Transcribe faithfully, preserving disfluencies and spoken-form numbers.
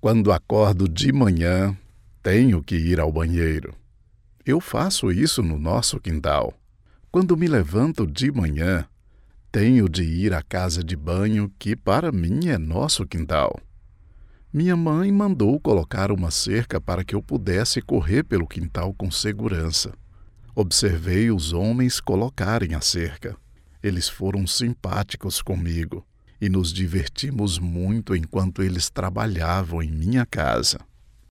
Quando acordo de manhã, tenho que ir ao banheiro. Eu faço isso no nosso quintal. Quando me levanto de manhã, tenho de ir à casa de banho, que para mim é nosso quintal. Minha mãe mandou colocar uma cerca para que eu pudesse correr pelo quintal com segurança. Observei os homens colocarem a cerca. Eles foram simpáticos comigo e nos divertimos muito enquanto eles trabalhavam em minha casa.